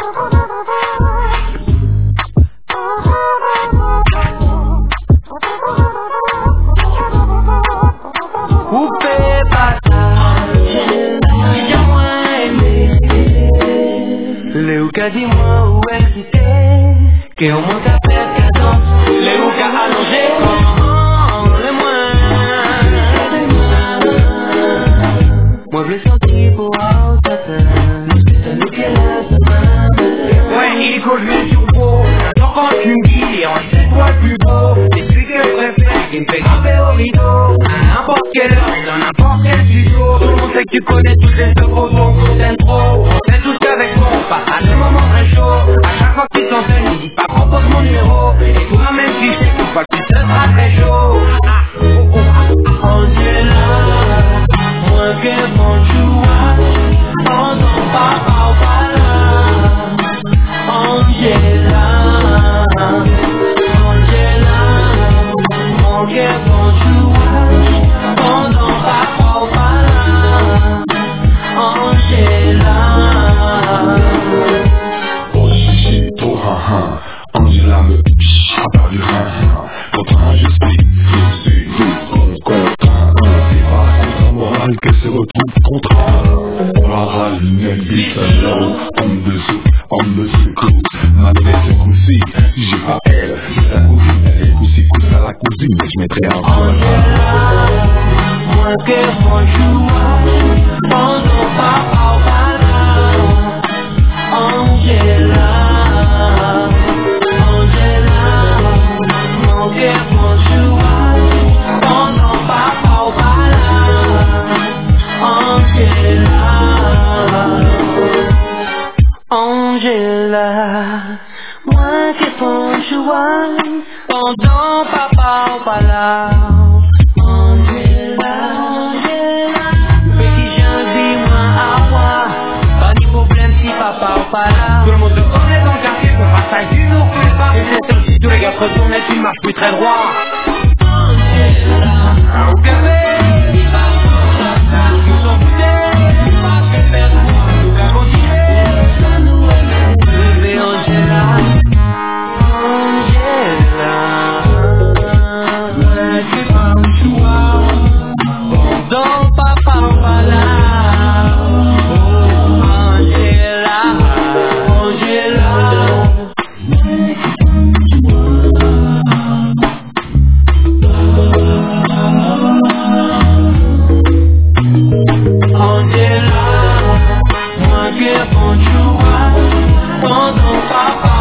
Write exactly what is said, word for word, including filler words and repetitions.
Coupé pas ça, j'ai moins aimé. Léouka, dis-moi où est-ce qu'il était, que au moins t'as fait qu'à danse. Léouka allongé, comment le moins. Moi je l'ai senti pour out ta peine. C'est nous qu'elle a sa main. Ouais, il est quand je viens sur beau. J'adore quand tu me dis, et on sait toi le plus beau. C'est celui que je préfère, qui me fait grimper au rideau. À n'importe quelle heure, dans n'importe quel studio. Tout le monde sait que tu connais toutes les infos, donc on t'aime trop. On sait tous qu'avec moi, on passe à des moments très chauds. À chaque fois que tu t'enseignes, n'hésite pas, propose mon numéro. Et toi même si je sais qu'une fois que tu te seras très chaud. Ah, oh, oh, Angela, moi que mon joie, pendant papa ou pas là. Angela, Angela, mon cœur mon joie, pendant papa ou pas là. Angela. Oh shit, oh ha ha, Angela me pch, à part du rein. Contraint, je suis, je suis, mon contraint. C'est pas contre moral que se retrouve contraint. Rara, lunettes, bitch, alors, homme de soupe, homme de secours. Ma tête est coussi, si j'ai pas elle, c'est sa cousine. Elle est coussi, cousse à la cousine, je mettrai un point. Moi que mon joie, pendant papa ou pas là. Angela, Angela, mon cœur mon joie, pendant papa ou pas là. Angela, Angela, moi que mon joie, pendant papa ou pas là. Angela, Angela, petit jeune, dis-moi à moi, pas ni problème si papa ou pas là. Tout le monde te connaît dans le quartier, qu'on partage du nous plus pas. Et c'est sûr si tous les gars se retournent et tu marches plus très droit. Angela, ah ou café, nous sommes boutés, pas que faire de moi, nous qu'à continuer, sans nous aimer. Bébé Angela, Angela, ouais c'est pas un choix, pendant papa ou pas là. Angela, Angela. Angela, moi que bon choix, pendant papa